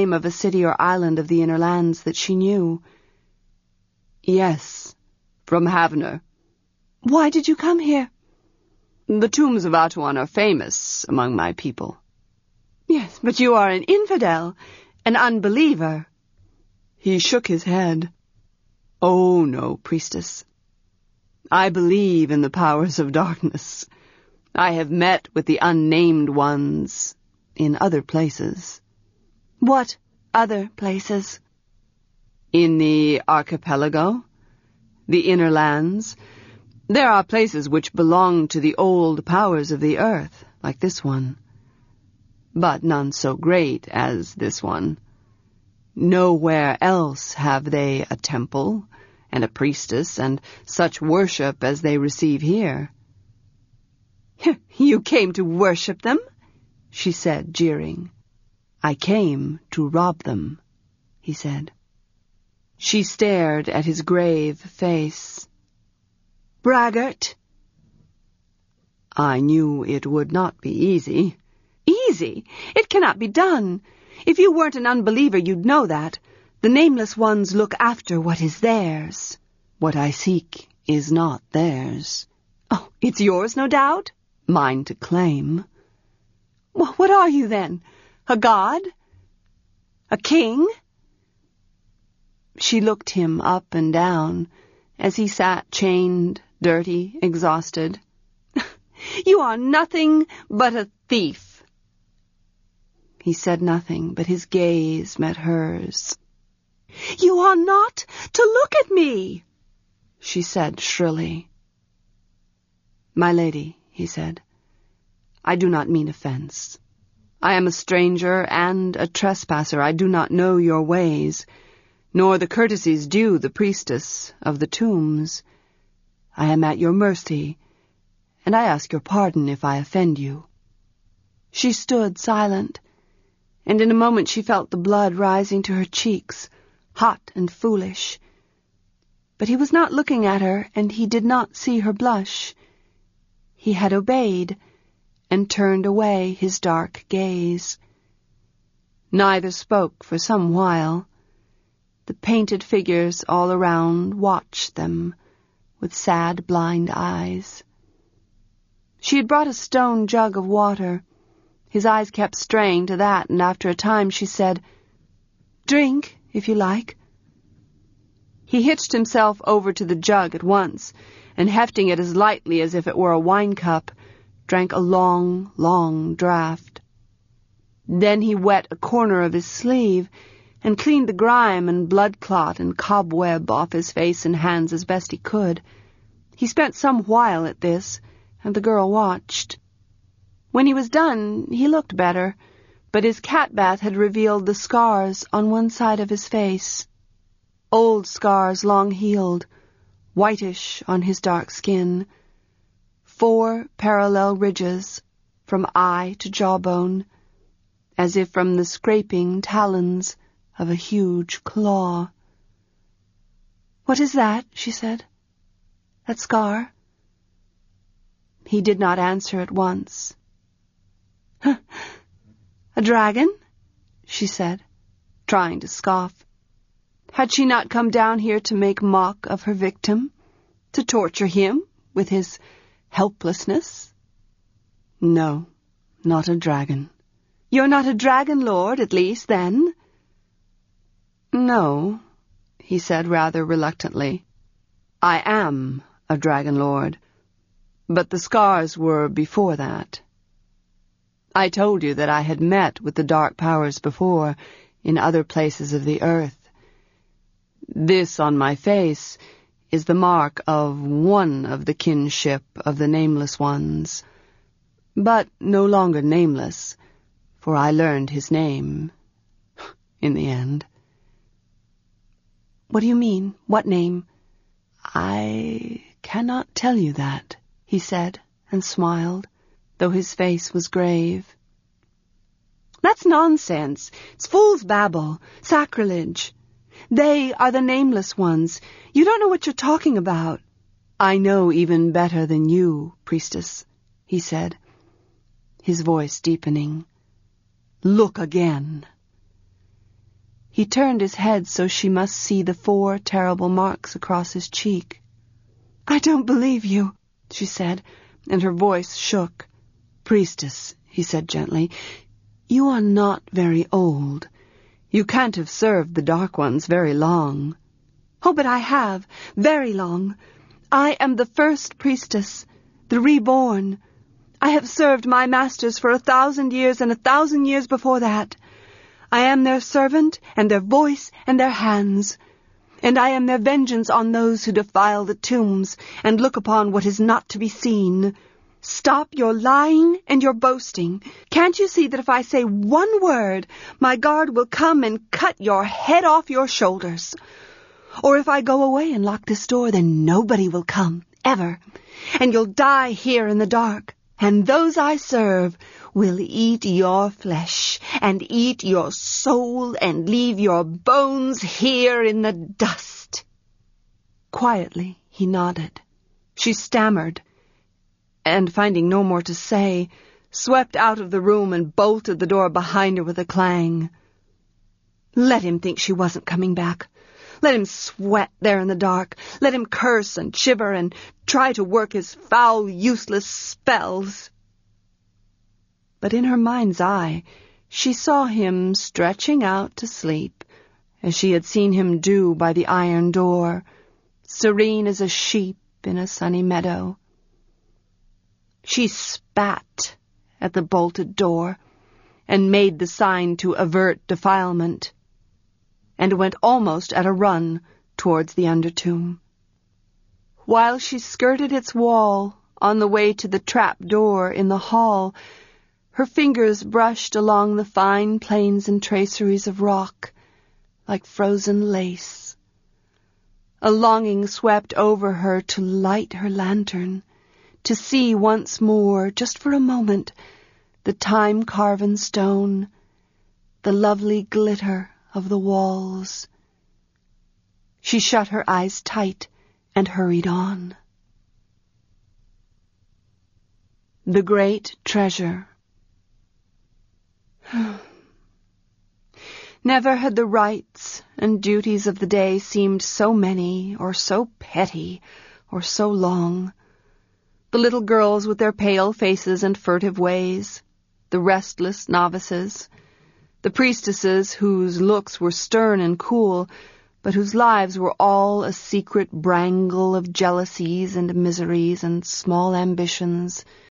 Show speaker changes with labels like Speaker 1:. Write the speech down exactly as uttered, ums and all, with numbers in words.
Speaker 1: name of a city or island of the inner lands that she knew.
Speaker 2: Yes, from Havner.
Speaker 1: Why did you come here?
Speaker 2: The tombs of Atuan are famous among my people.
Speaker 1: Yes, but you are an infidel, an unbeliever.
Speaker 2: He shook his head. Oh, no, priestess. I believe in the powers of darkness. I have met with the unnamed ones in other places.
Speaker 1: What other places?
Speaker 2: In the archipelago, the inner lands. There are places which belong to the old powers of the earth, like this one. But none so great as this one. Nowhere else have they a temple and a priestess and such worship as they receive here.
Speaker 1: You came to worship them? She said, jeering.
Speaker 2: I came to rob them, he said. She stared at his grave face.
Speaker 1: Braggart.
Speaker 2: I knew it would not be easy.
Speaker 1: Easy? It cannot be done. If you weren't an unbeliever, you'd know that. The nameless ones look after what is theirs.
Speaker 2: What I seek is not theirs.
Speaker 1: Oh, it's yours, no doubt?
Speaker 2: Mine to claim.
Speaker 1: Well, what are you, then? A god? A king?
Speaker 2: She looked him up and down as he sat chained, dirty, exhausted.
Speaker 1: You are nothing but a thief.
Speaker 2: He said nothing, but his gaze met hers.
Speaker 1: You are not to look at me,
Speaker 2: she said shrilly. My lady, he said, I do not mean offense. I am a stranger and a trespasser. I do not know your ways, nor the courtesies due the priestess of the tombs. I am at your mercy, and I ask your pardon if I offend you.
Speaker 1: She stood silent, and in a moment she felt the blood rising to her cheeks, hot and foolish. But he was not looking at her, and he did not see her blush. He had obeyed, and turned away his dark gaze. Neither spoke for some while. The painted figures all around watched them with sad, blind eyes. She had brought a stone jug of water. His eyes kept straying to that, and after a time she said, Drink, if you like. He hitched himself over to the jug at once, and hefting it as lightly as if it were a wine cup, drank a long, long draught. Then he wet a corner of his sleeve, and cleaned the grime and blood clot and cobweb off his face and hands as best he could. He spent some while at this, and the girl watched. When he was done, he looked better, but his cat bath had revealed the scars on one side of his face. Old scars, long-healed, whitish on his dark skin. Four parallel ridges, from eye to jawbone, as if from the scraping talons of a huge claw. What is that? She said. That scar? He did not answer at once. Huh. A dragon? She said, trying to scoff. Had she not come down here to make mock of her victim, to torture him with his helplessness? No, not a dragon. You're not a dragon lord, at least, then? No, he said rather reluctantly. I am a dragon lord, but the scars were before that. I told you that I had met with the dark powers before, in other places of the earth. This on my face is the mark of one of the kinship of the nameless ones, but no longer nameless, for I learned his name, in the end. What do you mean? What name? I cannot tell you that, he said, and smiled, though his face was grave. That's nonsense. It's fool's babble, sacrilege. They are the nameless ones. You don't know what you're talking about. I know even better than you, priestess, he said, his voice deepening. Look again. He turned his head so she must see the four terrible marks across his cheek. "I don't believe you," she said, and her voice shook. "Priestess," he said gently, "you are not very old. You can't have served the Dark Ones very long." "Oh, but I have, very long. I am the first priestess, the reborn. I have served my masters for a thousand years and a thousand years before that. I am their servant and their voice and their hands, and I am their vengeance on those who defile the tombs and look upon what is not to be seen. Stop your lying and your boasting. Can't you see that if I say one word, my guard will come and cut your head off your shoulders? Or if I go away and lock this door, then nobody will come, ever, and you'll die here in the dark. And those I serve will eat your flesh and eat your soul and leave your bones here in the dust." Quietly, he nodded. She stammered, and finding no more to say, swept out of the room and bolted the door behind her with a clang. Let him think she wasn't coming back. Let him sweat there in the dark. Let him curse and shiver and try to work his foul, useless spells. But in her mind's eye, she saw him stretching out to sleep, as she had seen him do by the iron door, serene as a sheep in a sunny meadow. She spat at the bolted door and made the sign to avert defilement, and went almost at a run towards the undertomb. While she skirted its wall on the way to the trap door in the hall, her fingers brushed along the fine planes and traceries of rock like frozen lace. A longing swept over her to light her lantern, to see once more, just for a moment, the time-carven stone, the lovely glitter of the walls. She shut her eyes tight and hurried on. The Great Treasure. Never had the rites and duties of the day seemed so many, or so petty, or so long. The little girls with their pale faces and furtive ways, the restless novices, the priestesses whose looks were stern and cool, but whose lives were all a secret brangle of jealousies and miseries and small ambitions,